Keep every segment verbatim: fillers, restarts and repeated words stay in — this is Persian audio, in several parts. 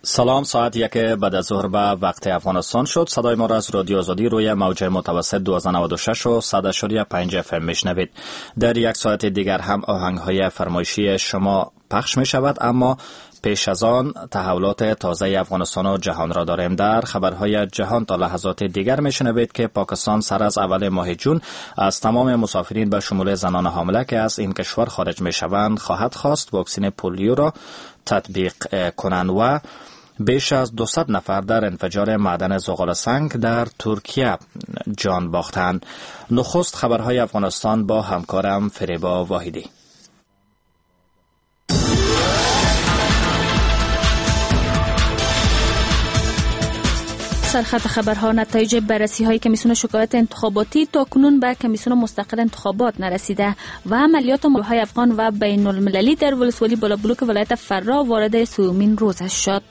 سلام، ساعت یک بعد از ظهر به وقت افغانستان شد. صدای ما را از رادیو آزادی روی موج متوسط دویست و نود و شش و صد و پنج اف ام میشنوید. در یک ساعت دیگر هم آهنگ های فرمایشی شما پخش می شود، اما پیش از آن تحولات تازه افغانستان و جهان را داریم. در خبرهای جهان تا لحظات دیگر میشنوید که پاکستان سر از اول ماه جون از تمام مسافرین به شمول زنان حامله که از این کشور خارج می شوند خواهد خواست واکسن پولیو را تطبیق کنند و بیش از دویست نفر در انفجار معدن زغال سنگ در ترکیه جان باختند. نخست خبرهای افغانستان با همکارم فریبا واحدی. سرخط خبرها: نتایج بررسی های کمیسیون شکایات انتخاباتی تا کنون به کمیسیون مستقل انتخابات نرسیده و عملیات ملوهای افغان و بین المللی در ولسوالی بالابلوک ولایت فرا وارد سومین روزش شد.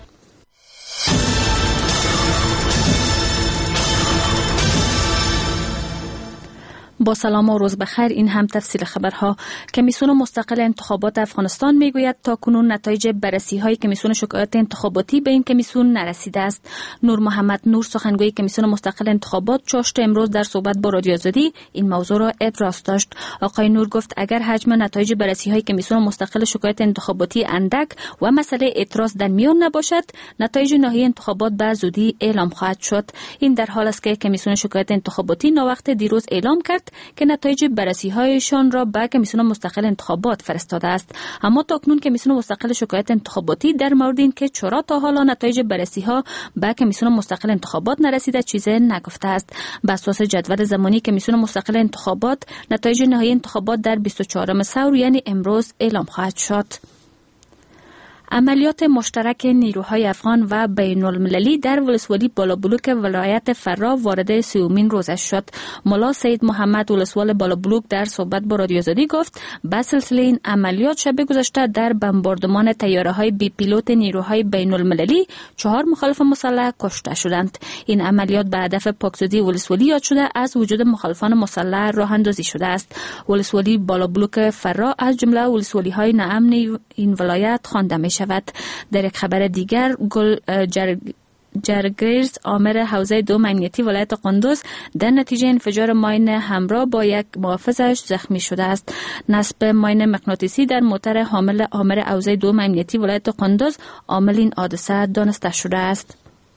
با سلام و روز بخیر، این هم تفصیل خبرها. کمیسیون مستقل انتخابات افغانستان میگوید تا کنون نتایج بررسی های کمیسیون شکایات انتخاباتی به این کمیسیون نرسیده است. نور محمد نور، سخنگوی کمیسیون مستقل انتخابات، چاشت امروز در صحبت با رادیو آزادی این موضوع را ابراز داشت. آقای نور گفت اگر حجم نتایج بررسی های کمیسیون مستقل شکایات انتخاباتی اندک و مسئله اعتراض در میان نباشد، نتایج نهایی انتخابات به زودی اعلام خواهد شد. این در حال است که کمیسیون شکایات انتخاباتی ناوقت دیروز اعلام کرد که نتایج بررسی هایشان را به کمیسیون مستقل انتخابات فرستاده است. اما تاکنون کمیسیون مستقل شکایات انتخاباتی در مورد این که چرا تا حالا نتایج بررسی ها به کمیسیون مستقل انتخابات نرسیده چیزی نگفته است. بر اساس جدول زمانی کمیسیون مستقل انتخابات، نتایج نهایی انتخابات در بیست و چهارم ثور یعنی امروز اعلام خواهد شد. عملیات مشترک نیروهای افغان و بین المللی در ولسوالی بالابلوک ولایت فرا وارد سومین روزش شد. ملا سید محمد ولسوال بالابلوک در صحبت با رادیو آزادی گفت به سلسله این عملیات شب گذشته در بمباردمان طیاره‌های بی پیلوت نیروهای بین المللی چهار مخالف مسلح کشته شدند. این عملیات به هدف پاکسازی ولسوالی یاد شده از وجود مخالفان مسلح راه اندازی شده است. ولسوالی بالابلوک فرا از جمله ولسوالی‌های ناامن این ولایت خوانده می شود. در یک خبر دیگر، گل جرگ جرگریز آمر حوزه دوم امنیتی ولایت قندوز در نتیجه انفجار ماین همراه با یک محافظش زخمی شده است. نصب ماین مغناطیسی در موتر حامل آمر حوزه دوم امنیتی ولایت قندوز عامل این حادثه دانسته شده است.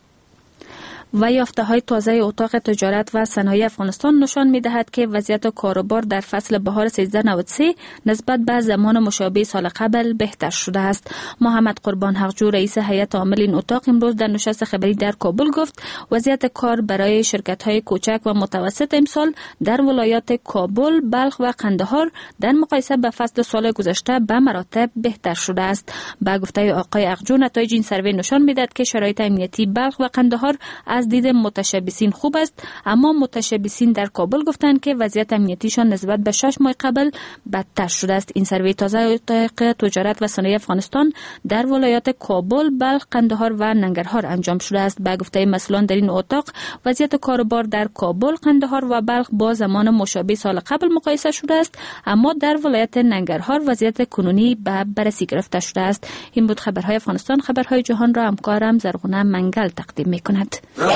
و یافته‌های تازه اتاق تجارت و صنایع افغانستان نشان می‌دهد که وضعیت کاروبار در فصل بهار سیزده نود و سه نسبت به زمان مشابه سال قبل بهتر شده است. محمد قربان حقجو، رئیس هیئت عامل این اتاق، امروز در نشست خبری در کابل گفت وضعیت کار برای شرکت‌های کوچک و متوسط امسال در ولایات کابل، بلخ و قندهار در مقایسه با فصل سال گذشته به مراتب بهتر شده است. با گفته آقای حقجو، نتایج این سروی نشان می‌دهد که شرایط امنیتی بلخ و قندهار از دید متشبثین خوب است، اما متشبثین در کابل گفتند که وضعیت امنیتیشان نسبت به شش ماه قبل بدتر شده است. این سروی تازه اتاق تجارت و صنایع افغانستان در ولایات کابل، بلخ، قندهار و ننگرهار انجام شده است. به گفته مسئولان در این اتاق، وضعیت کاروبار در کابل، قندهار و بلخ با زمان مشابه سال قبل مقایسه شده است، اما در ولایت ننگرهار وضعیت کنونی به بررسی گرفته شده است. این بود خبرهای افغانستان. خبرهای جهان را همکارم زرغونه منگل تقدیم می‌کند.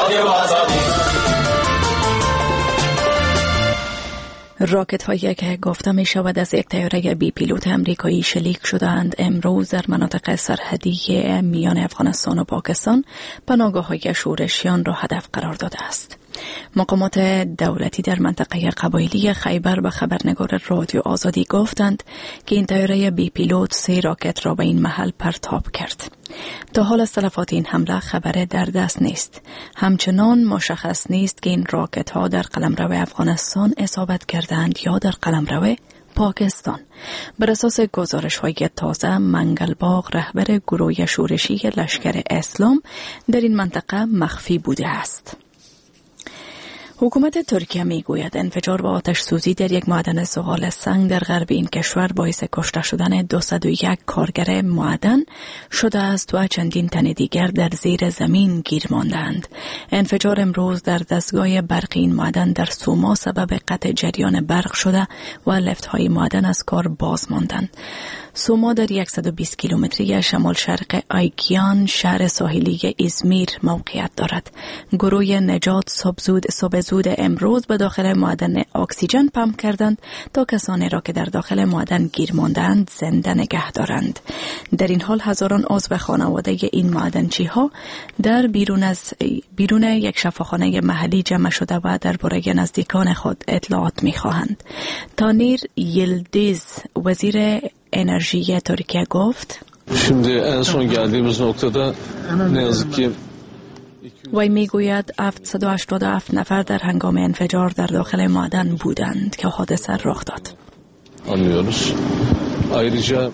راکت هایی که گفته می شود از یک طیاره بی پیلوت امریکایی شلیک شدند امروز در مناطق سرحدی میان افغانستان و پاکستان پناهگاه‌های شورشیان را هدف قرار داده است. مقامات دولتی در منطقه قبایلی خیبر به خبرنگار رادیو آزادی گفتند که این طیاره بی پیلوت سه راکت را به این محل پرتاب کرد. تا حال از تلفات این حمله خبر در دست نیست. همچنان مشخص نیست که این راکت ها در قلمرو افغانستان اصابت کردند یا در قلمرو پاکستان. بر اساس گزارش های تازه، منگلباغ رهبر گروه شورشی لشکر اسلام در این منطقه مخفی بوده است. حکومت ترکیه می گوید انفجار و آتش سوزی در یک معدن زغال سنگ در غرب این کشور باعث کشته شدن دویست و یک کارگر معدن شده است و چندین تن دیگر در زیر زمین گیر ماندند. انفجار امروز در دستگاه برقی این معدن در سوما سبب قطع جریان برق شده و لفت های معدن از کار باز ماندند. سوما در صد و بیست کیلومتری شمال شرق آیگیان شهر ساحلی ازمیر موقعیت دارد. گروه نجات صبح زود صبح زود امروز به داخل معدن اکسیژن پمپ کردند تا کسانی را که در داخل معدن گیر ماندند زنده نگه دارند. در این حال هزاران عضو خانواده این معدنچی ها در بیرون از بیرون یک شفاخانه محلی جمع شده و درباره نزدیکان خود اطلاعات می‌خواهند. تانیر یلدیز وزیر انرژی ترکیه گفت Şimdi en son geldiğimiz noktada ne yazık ki وی میگوید هفتصد و هشتاد و هفت نفر در هنگام انفجار در داخل معدن بودند که حادثه رخ داد. anlıyoruz. Ayrıca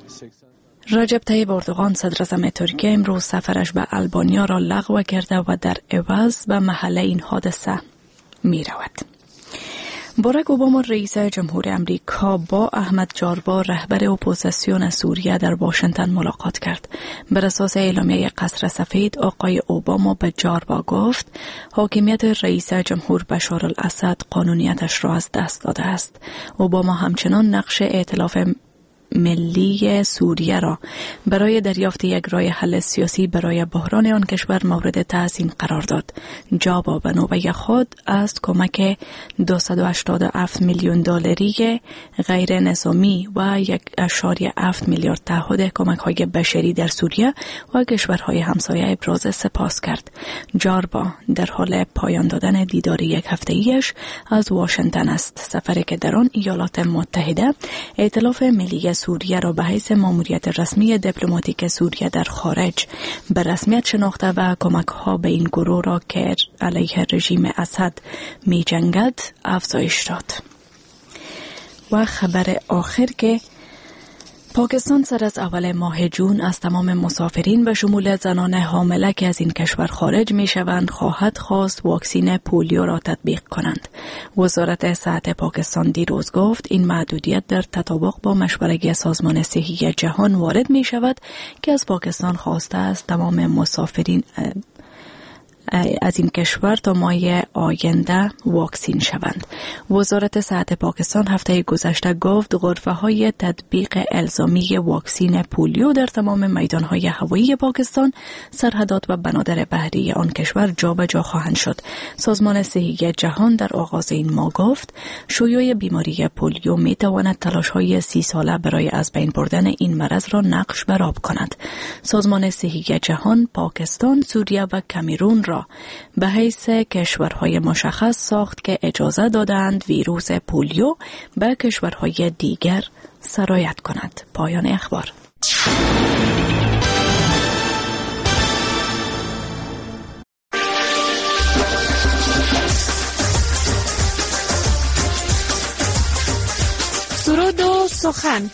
رجب طیب اردوغان صدر اعظم ترکیه امروز سفرش به آلبانیا را لغو کرده و در عوض به محل این حادثه می رود. باراک اوباما رئیس جمهور امریکا با احمد جاربا رهبر اپوزیسیون سوریه در واشنگتن ملاقات کرد. بر اساس اعلامیه قصر سفید آقای اوباما به جاربا گفت حاکمیت رئیس جمهور بشار الاسد قانونیتش را از دست داده است. اوباما همچنان نقش ائتلاف ملی سوریه را برای دریافت یک راه حل سیاسی برای بحران آن کشور مورد تحسین قرار داد. جابا به نوبه خود از کمک دویست و هشتاد و هفت میلیون دلاری غیر نظامی و یک اشاری هفت میلیارد تعهد کمک های بشری در سوریه و کشورهای همسایه ابراز سپاس کرد. جاربا در حال پایان دادن دیدار یک هفته‌ایش از واشنگتن است، سفری که در آن ایالات متحده ائتلاف ملی سوریه را به حیث ماموریت رسمی دیپلماتیک سوریه در خارج به رسمیت شناخته و کمک ها به این گروه را که علیه رژیم اسد می جنگد افزایش داد. و خبر آخر که پاکستان سر از اول ماه جون از تمام مسافرین به شمول زنان حامله که از این کشور خارج می شوند خواهد خواست واکسین پولیو را تطبیق کنند. وزارت صحت پاکستان دیروز گفت این محدودیت در تطابق با مشورت سازمان صحی جهان وارد می شود که از پاکستان خواسته است تمام مسافرین از این کشور تا ماه آینده واکسین شوند. وزارت صحت پاکستان هفته گذشته گفت غرفه های تطبیق الزامی واکسین پولیو در تمام میدان های هوایی پاکستان، سرحدات و بنادر بحری آن کشور جابجا خواهند شد. سازمان صحی جهان در آغاز این ماه گفت شیوع بیماری پولیو می تواند تلاش های سی ساله برای از بین بردن این مرض را نقش بر آب کند. سازمان صحی جهان پاکستان، سوریه و کامرون را به حیث کشورهای مشخص ساخت که اجازه دادند ویروس پولیو به کشورهای دیگر سرایت کند. پایان اخبار. سرود و سخن.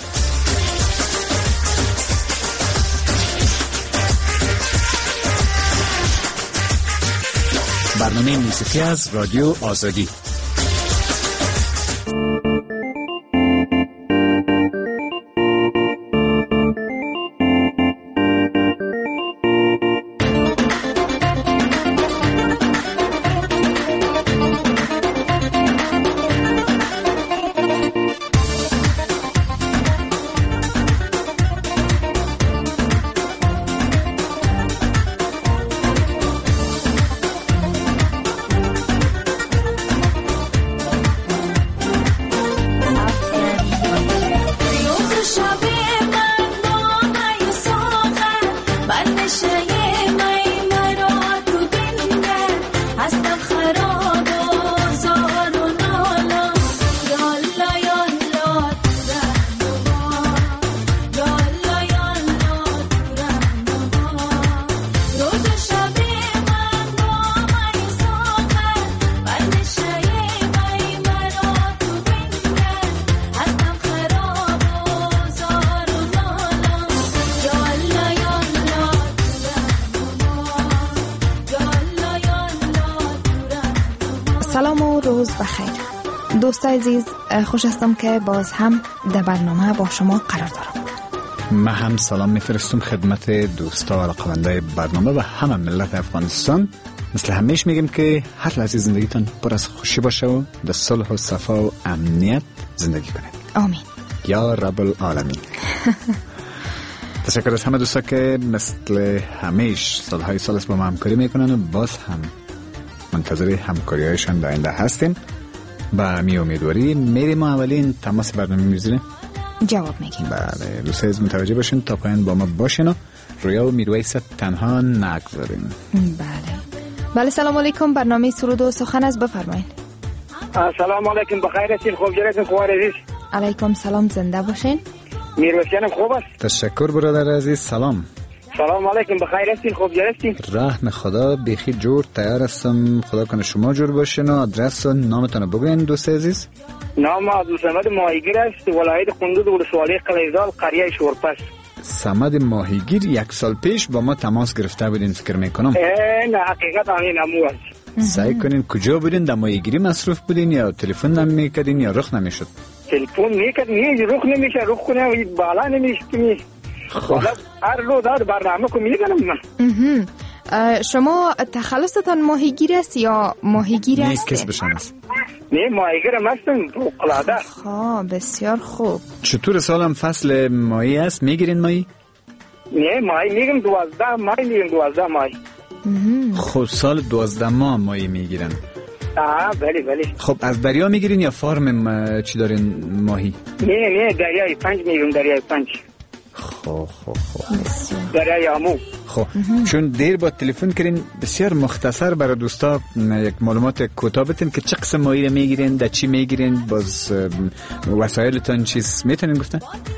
برنامه موسیقی از رادیو آزادی. وقت بخیر. دوستای عزیز، خوش هستم که باز هم در برنامه با شما قرار دارم. من هم سلام میفرستم خدمت دوستا و علاقه‌مندای برنامه و همه ملت افغانستان. مثل همیشه میگم که هر لحظه زندگیتون پر از خوشی باشه و در صلح و صفا و امنیت زندگی کنید. آمین یا رب العالمین. تشکر از همه دوستا که مثل همیشه سالهای سال با ما همکاری میکنن و باز هم منتظر همکاری هایشان در آینده هستیم. با می امیدواری میریم ما اولین تماس برنامه می‌گیریم. جواب میگیم. بله دوستای عزیز متوجه باشین تا پایان با ما باشین و رویا و میرویس تنها نگذارین. بله بله. سلام علیکم. برنامه سرود و سخن است، بفرمایید. سلام علیکم، بخیر هستین؟ خوب جلسین؟ خوب عزیز؟ علیکم سلام، زنده باشین. میرویسیانم خوب است؟ تشکر برادر عزیز. سلام. سلام علیکم، بخیر هستین؟ خوب جلسین؟ رحم خدا بیخی جور تیار هستم. خدا کنه شما جور باشین و آدرس و نامتون بگوین دوست عزیز. نام عبدالصمد ماهیگیر است، ولایت قندوز، ولسوالی قلیزال، قریه شورپس. صمد ماهیگیر یک سال پیش با ما تماس گرفته بودین فکر میکنم. نه حقیقت همین امو است. سعی کنین کجا بودین؟ در ماهیگیری مصروف بودین یا تلفن نمیکردین یا رخ نمیشد؟ تلفن میکرد نه رخ نمیشه، رخ کنه بالا نمیشتمی. هر روز در برنامه کو میگم من. شما تخلصتان ماهیگیر است یا ماهیگیر است؟ نه کس بشن است. نه ماهیگیر هستم فوق‌العاده. ها بسیار خوب. چطور سالم فصل ماهی است؟ میگیرین ماهی؟ نه ماهی میگم دوازده ماهی میگم دوازده ماهی. خب سال دوازده ماه ماهی میگیرن. آه بله بله. خب از دریا میگیرین یا فارم چی دارین ماهی؟ نه نه دریای پنج میگم، دریای پنج. خب خب خب دریای آمو. خب چون دیر با تلفن کردین بسیار مختصر برای دوستا یک معلومات کوتاه بدین که چه قسم ماهی رو میگیرین، در چی میگیرین، باز وسایلتون چیز میتونین گفتن؟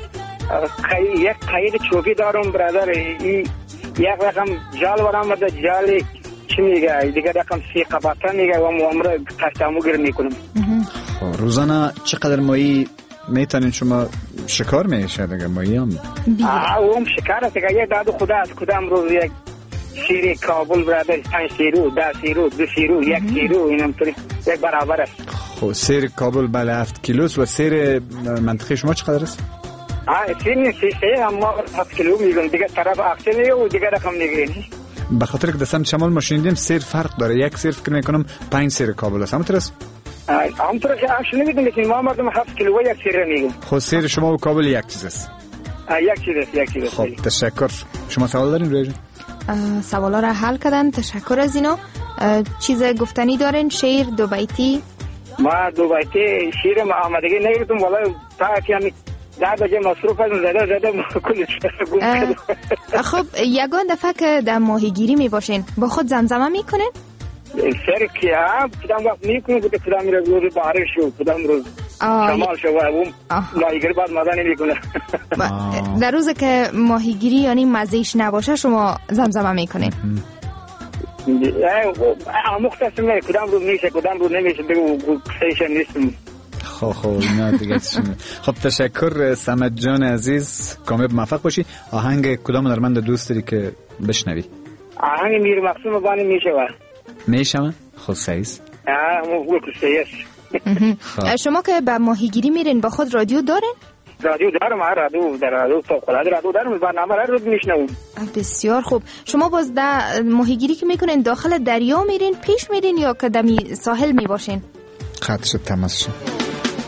قی... یک قید چوبی دارم برادر، ای یک رقم جال برام بده، جال چی میگه دیگه رقم سی قباطه میگه و معامره کشتامو گیر میکنم. خب روزانه چقدر ماهی میتونین شما شکار میشه دیگه ماهی هم؟ آه اون شکار است دیگه. یه دادو خدا از کدام روز یک شیر کابل برادر پنج سیرو، ده سیرو، دو سیرو، یک سیرو اینم طوری یک برابر است. خب سیر کابل بله هفت کیلوست و سیر منطقه شما چقدر است؟ آه سیر نیست، سیر اما هفت کیلو میگم دیگه طرف اکسل میگه و دیگه رقم میگیرین. بخاطر که دستم شمال ما شنیدیم سیر فرق داره، یک سیر فکر میکنم پنج سیر کابل است. همونطور است؟ همونطور که اصلا نمیدونم لیکن ما مردم هفت کیلو یک سیر میگم. خب سیر شما و کابل یک چیز است؟ یک چیز است، یک چیز است. خب تشکر. شما سوال دارین روی سوالا را حل کردن، تشکر از اینا. چیز گفتنی دارین؟ شعر دو بیتی؟ ما دو بیتی شعر ما آمدگی نگیرتم والا تا که همی ده بجه مصروف هستم زده زده کلش گم شد. خب یگان دفعه که در ماهیگیری می باشین با خود زمزمه میکنین؟ سر که ها کدام وقت میکنم بوده کدام روز بارش شو کدام روز شمال شو و اون ماهیگیری بعد مزه نمیکنه. در روز که ماهیگیری یعنی مزهش نباشه شما زمزمه میکنین؟ مختصر نه کدام روز میشه کدام روز نمیشه بگو سیشن نیستم. خب خب نه دیگه چونه. خب تشکر صمد جان عزیز، کامیاب موفق باشی. آهنگ کدام هنرمند دوست داری که بشنوی؟ آهنگ میر مقسوم بانی میشه و میشم؟ خب سعیز آه مو سعیز. شما که به ماهیگیری میرین با خود رادیو دارین؟ رادیو دارم، رادیو در رادیو فوق‌العاده رادیو دارم، برنامه را رو میشنوم. بسیار خوب. شما باز در ماهیگیری که میکنین داخل دریا میرین، پیش میرین یا که دمی ساحل میباشین؟ قطع شد تماس شد.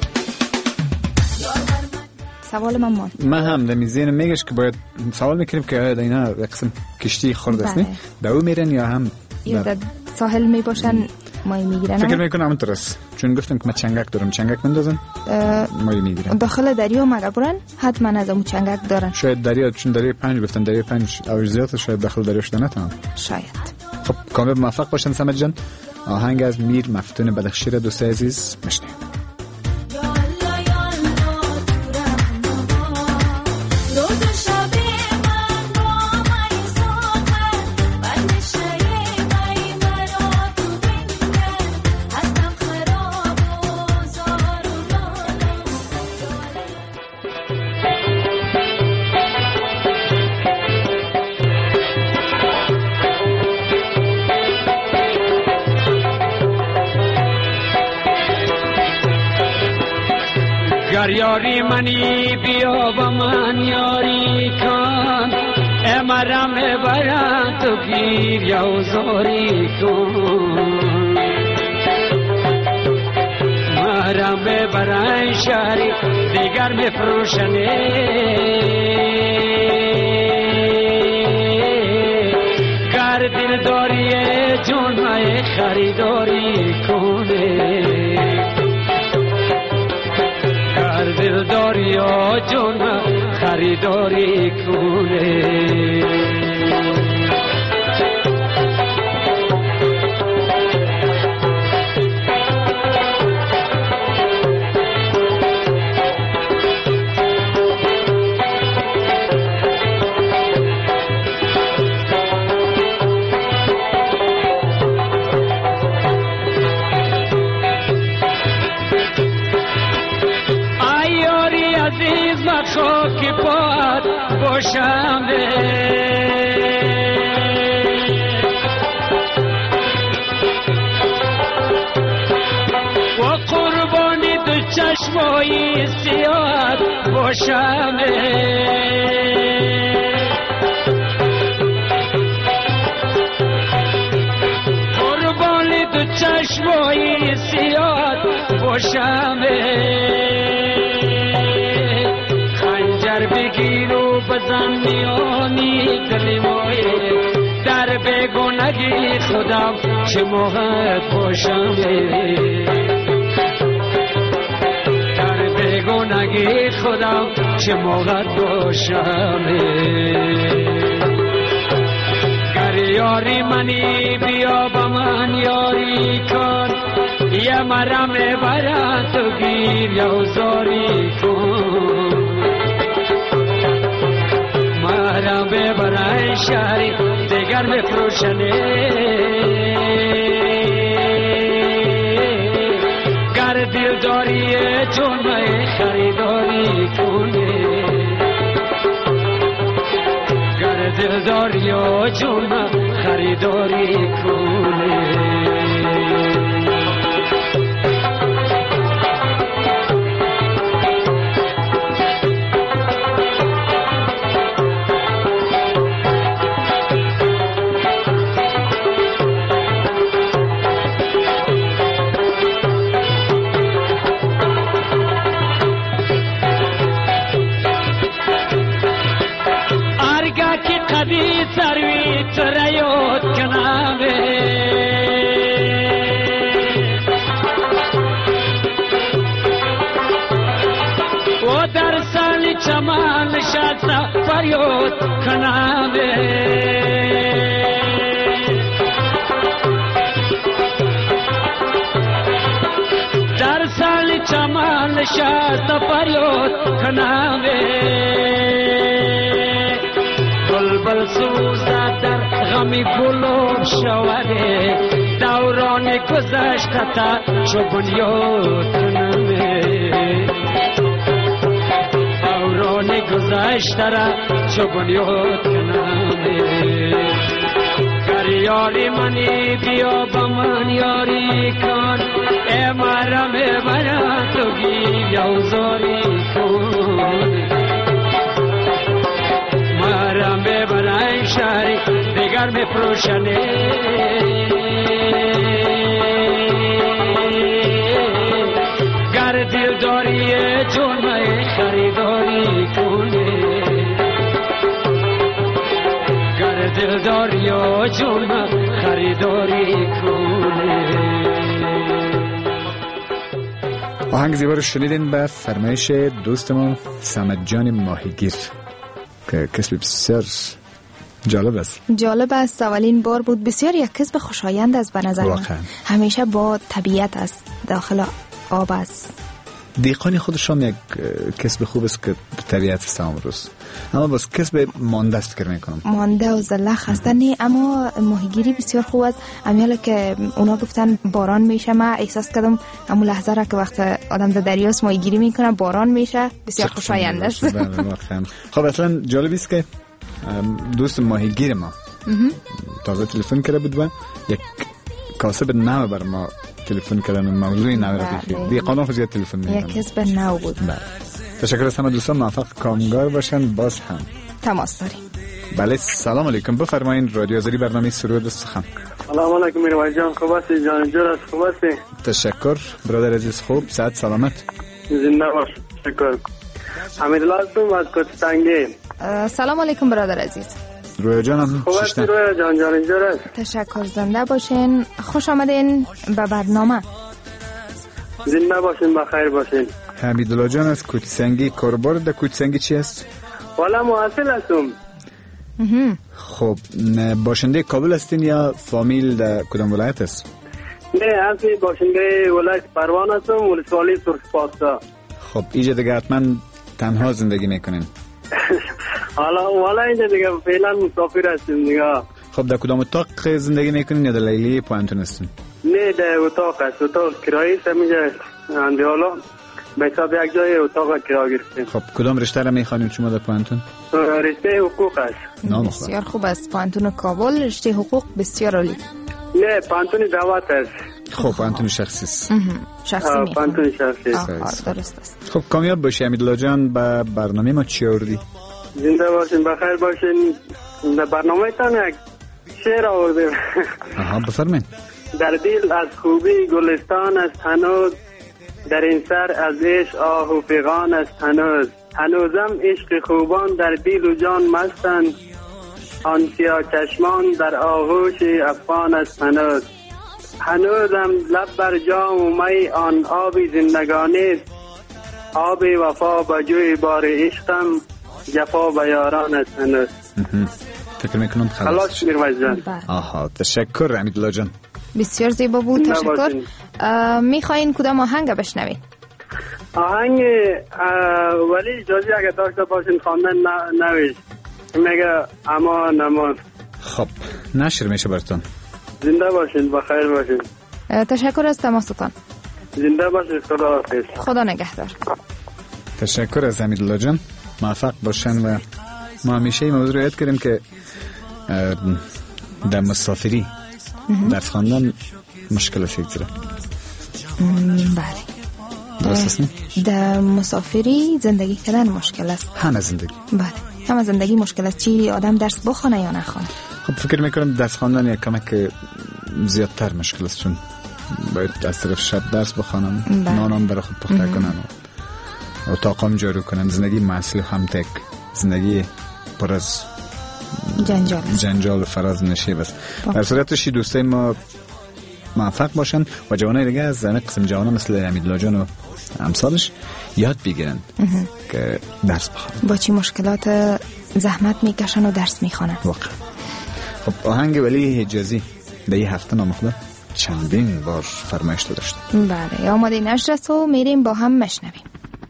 سوال من ماند. من هم در میزین میگش که باید سوال میکنیم که آیا اینا قسم کشتی خورد است نه؟ دو میرن یا هم یا در ساحل میباشن ماهی میگیرن؟ فکر میکنم همونطور است چون گفتم که من چنگک دارم، چنگک مندازن ماهی میگیرن. داخل دریا مگه برن حتما از اون چنگک دارن. شاید دریا چون دریا پنج گفتن دریا پنج او زیاد شاید داخل دریا شده نتام. شاید. خب کامیاب موفق باشن صمد جان. آهنگ از میر مفتون بدخشی را دوست عزیز مشنیم. یاری منی بیا با من یاری کن امرم برم تو گیر یا زاری کن مرم برای شهری دیگر می فروشنه گر دل داری جون مای خریداری کنه گر دل داری جون مای خریداری کنه خاکی پاد باشم و قربانی دو چشمایی سیاد باشم قربانی دو چشمایی سیاد باشم بگیر و بزن میانی دل مایه در بیگانگی خودم چه موقع باشم در بیگانگی خودم چه موقع باشم گر یاری منی بیا با من یاری کن یه مرم برم تو گیر یا زاری کن مرم برای شهری دیگر می فروشنه گر دل داری جون مای خریداری کنه گر دل داری جون مای خریداری کنه سروی تریوت کنامه و در سال چمان نشسته فریاد کنامه در سال چمان نشسته فریاد کنامه بلبل سوزد در غمی گلوب شوده دوران گذشته تا چو بنیاد کنمه دوران گذشته را چو بنیاد کنمه گر یاری منی بیا با من یاری کن ای مرم برم تو گیر یا زاری کن مرم برای شهری دیگر می فروشنه گر دل داری جون مای خریداری کنه گر دل داری جون مای خریداری کنه آهنگ زیبا رو شنیدین به فرمایش دوستمون صمد جان ماهیگیر که کسب بسیار جالب است. جالب است. اولین بار بود. بسیار یک کسب خوشایند است به نظر من. همیشه با طبیعت است، داخل آب است. دیقانی خودشان یک کسب خوب است که طبیعت است امروز، اما باز کسب مانده است فکر میکنم. مانده و زلخ است. نه اما ماهیگیری بسیار خوب است. امیاله که اونا گفتن باران میشه، من احساس کردم همون لحظه را که وقت آدم در دریاست ماهیگیری میکنه باران میشه، بسیار خوشایند است. خب اصلا جالب است که دوست ماهیگیر ما تازه تلفن کرده بود و یک کاسب نو بر ما تلفن کردن، موضوع نو را بخیر. دی قانون فزیاد تلفن میکنم. یک کسب نو بود. تشکر از همه دوستان، موفق کامگار باشن. باز هم تماس داریم. بله سلام علیکم، بفرمایید. رادیو آزادی برنامه سرود سخن. سلام علیکم میرویس جان، خوب هستی؟ جان جور است، خوب هستی؟ تشکر برادر عزیز، خوب، صحت سلامت؟ زنده باش. تشکر. حمیدالله هستم از کوتسنگی. سلام علیکم برادر عزیز. رویا جانم خوب هستی رویا جان؟ جان جور است. تشکر، زنده باشین، خوش آمدین به برنامه. زنده باشین، بخیر باشین. حمیدالله جان از کوتسنگی، کاربار در کوتسنگی چی است؟ والا محصل هستم. خب باشنده کابل هستین یا فامیل در کدام ولایت است؟ نه، اصلی باشنده ولایت پروان هستم، ولسوالی ترکپاستا. خب اینجا دیگه حتما تنها زندگی میکنین؟ حالا والا اینجا دیگه فعلا مسافر هستیم دیگه. خب در کدام اتاق زندگی میکنین یا در لیلی پوانتون هستین؟ نه در اتاق است، اتاق کرایی است اینجا اندی. حالا به حساب یک جای اتاق کرا گرفتیم. خب کدام رشته را میخوانید شما در پوانتون؟ رشته حقوق است. بسیار خوب است. پوانتون کابل رشته حقوق بسیار عالی. نه، پوانتون دعوت است. خب پوانتون شخصی است. شخصی می پوانتون شخصی است. درست است. خب کامیاب باشی حمیدالله جان. به برنامه ما چی آوردی؟ زنده باشین، بخیر باشین. در برنامه تان یک شعر آوردیم. آها بفرمایید. در دل از خوبی گلستان است هنوز، در این سر از عشق آه و فغان است هنوز. هنوزم عشق خوبان در دل و جان مستند، آن سیاه چشمان در آغوش افغان است هنوز. هنوزم لب بر جام و می آن آبی زندگانی است، آب وفا به جوی بار عشقم، جفا به یاران است هنوز. فکر میکنم خلاص میرویس جان. آها تشکر حمیدالله جان، بسیار زیبا بود، تشکر. میخواین کدام آهنگ بشنوید؟ آهنگ ولی اجازه اگه داشته باشین خواندن نویش میگه امان امان. خب نشر میشه براتون. زنده باشین، بخیر باشین. تشکر از تماستان. زنده باشین، خدا حافظ. خدا نگهدار. تشکر از حمیدالله جان، موفق باشن. و ما همیشه این موضوع رو یاد کردیم که در مسافری درس خواندن مشکل است یک ذره. بله درست است نه؟ در مسافری زندگی کردن مشکل است. همه زندگی. بله همه زندگی مشکل است، چی آدم درس بخونه یا نخونه. خب فکر میکنم درس خواندن یک کمک زیادتر مشکل است، چون باید از طرف شب درس بخوانم، نانم برای خود پخته کنم، اتاقم جارو کنم، زندگی معصل هم تک زندگی پر از جنجال جنجال و فراز نشیب است. در صورتش دوستای ما موفق باشن و جوانای دیگه از زمین قسم جوانا مثل حمیدالله جان و امثالش یاد بگیرن که درس بخونن، با چی مشکلات زحمت میکشن و درس میخونن. واقعا. خب آهنگ ولی حجازی در یه هفته نامخوده چندین بار فرمایش داشته. بله آماده نشر است و میریم با هم مشنویم.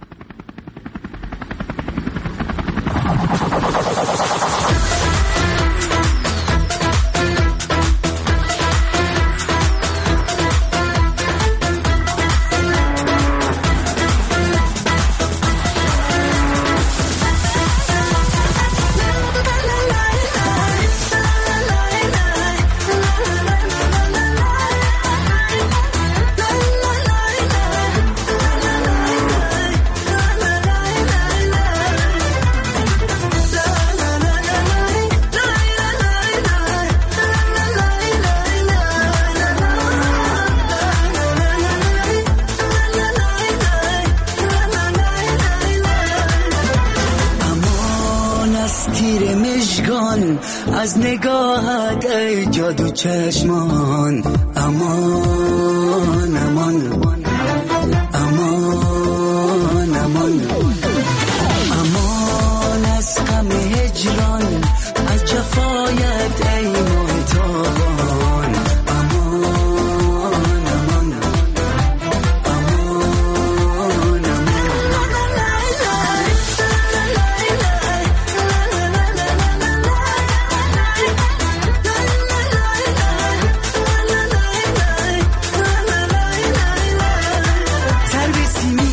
از نگاهت ای جادو چشمان، امان امان امان امان امان از غم هجران، از جفایت ای محتابان، امان امان امان سر به سینه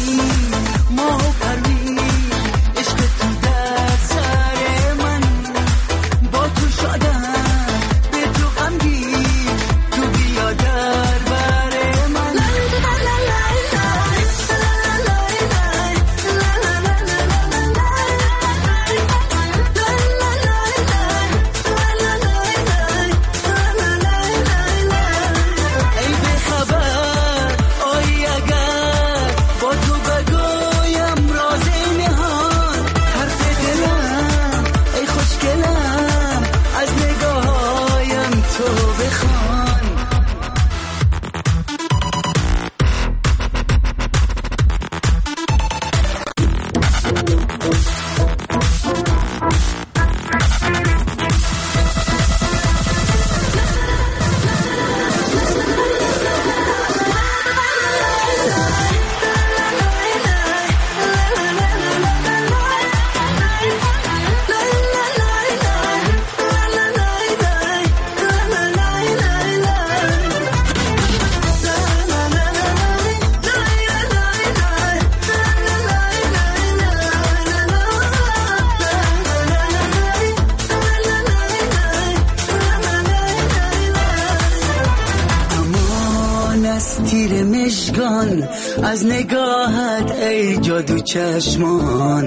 زیر مشگان از نگاهت ای جادو چشمان.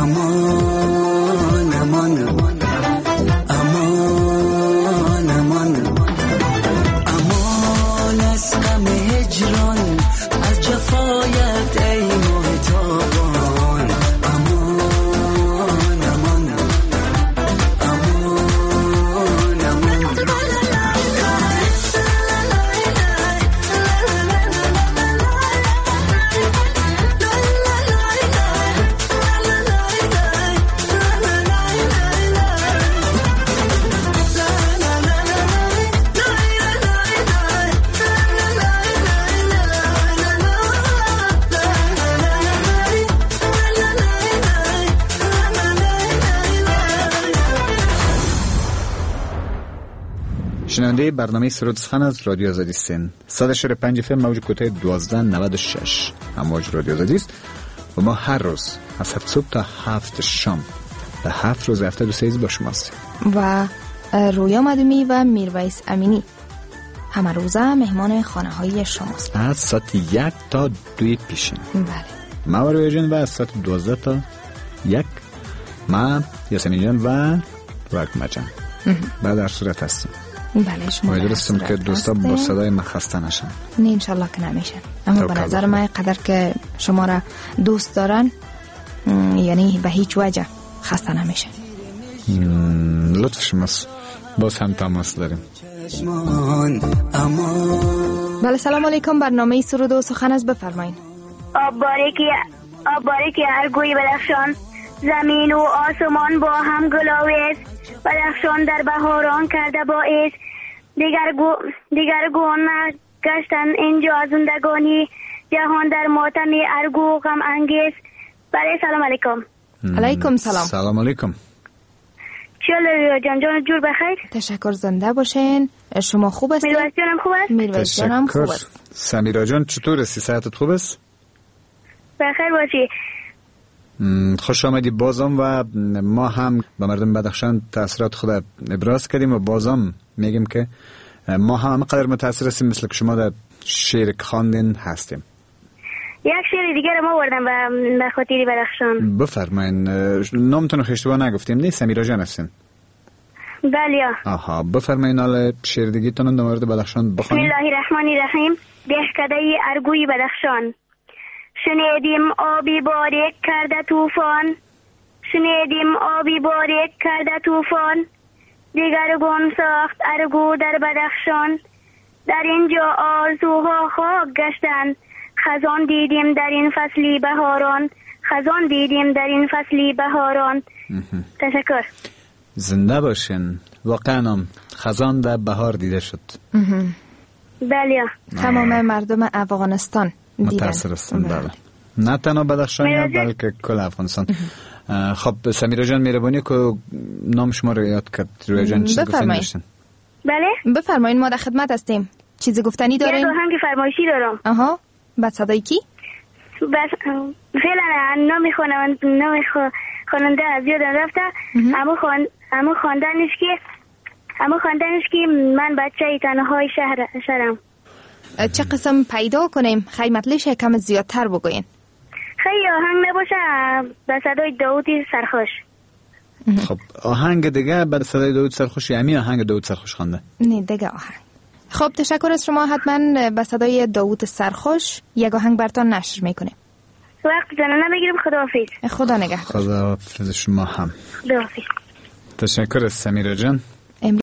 امان امان امان امان امان از غم هجران از جفایت ای محتابان. امان امان امان امان شنونده برنامه سرود سخن از رادیو آزادی سین صد و چهل و پنج اف ام موج کوتاه دوازده نود و شش امواج رادیو آزادی است و ما هر روز از هفت صبح تا هفت شام و هفت روز هفته دو سیز با شماست و رویا مدومی و میرویس امینی همه روزه مهمان خانه های شماست از ساعت یک تا دوی پیشین. بله ما و رویا جان و از ساعت دوازده تا یک ما یاسمین جان و رکمه جان بعد در صورت هستیم. بله شما باید درستم که دوستا با صدای من خسته نشن. نه انشالله که نمیشن، اما به نظر من قدر که شما را دوست دارن یعنی به هیچ وجه خسته نمیشن. لطف شماست. باز هم تماس داریم. بله سلام علیکم، برنامه سرود و سخن از بفرمایید. آب باریکی آب باریکی ارگوی بدخشان، زمین و آسمان با هم گلاویز، بدخشان در بهاران کرده باعث، دیگر گو دیگر گونه گشتن اینجا زندگانی، جهان در ماتم ارگو غم انگیز. بله سلام علیکم. علیکم سلام. سلام علیکم. چله جان جان جور بخیر. تشکر، زنده باشین. شما خوب هستید؟ میرویس جانم خوب است؟ میرویس جانم خوب است. سمیرا جان چطور هستی؟ صحتت خوب است؟ بخیر باشی. خوش آمدی بازم و ما هم به مردم بدخشان تأثیرات خود ابراز کردیم و بازم میگیم که ما هم همقدر متأثر هستیم مثل که شما در شعر خواندن هستیم. یک شعر دیگر ما وردم به خاطر بدخشان. بفرمایین. نامتون رو اشتباه نگفتیم نه؟ سمیرا جان هستین؟ بله. آها بفرمایین. حالا شعر دیگه تون در مورد بدخشان بخونید. بسم الله الرحمن الرحیم. دهکده ارگوی بدخشان. شنیدیم آبی باریک کرده طوفان، شنیدیم آبی باریک کرده طوفان، دیگر گون ساخت ارگو در بدخشان، در اینجا آرزوها خاک گشتن، خزان دیدیم در این فصلی بهاران، خزان دیدیم در این فصلی بهاران. تشکر. زنده باشین. واقعا خزان در بهار دیده شد. بله. تمام مردم افغانستان متأثر هستند. بله. نه تنها بدخشان بلکه کل افغانستان. خب سمیرا جان مهربانی که نام شما رو یاد کرد. رویا جان چیزی گفتنی داشتن؟ بله بفرمایید، ما در خدمت هستیم. چیزی گفتنی دارین؟ یه آهنگ فرمایشی دارم. آها با صدای کی؟ بس فعلا نام خواننده نام خواننده از یادم رفته. اما خوان اما خواندنش که اما خواندنش که من بچه تنهای شهر شهرم. چه قسم پیدا کنیم؟ خیلی مطلبش کم زیادتر بگوین. خیلی آهنگ نباشه، به صدای داوود سرخوش. خب آهنگ دیگه به صدای داوود سرخوش، یعنی آهنگ داوود سرخوش خوانده؟ نه دیگه آهنگ. خب تشکر از شما. حتما به صدای داوود سرخوش یک آهنگ براتون نشر میکنیم. وقت زنه نمیگیریم. خداحافظ. خدا نگهدار. خداحافظ شما هم. خداحافظ. تشکر از سمیرا جان.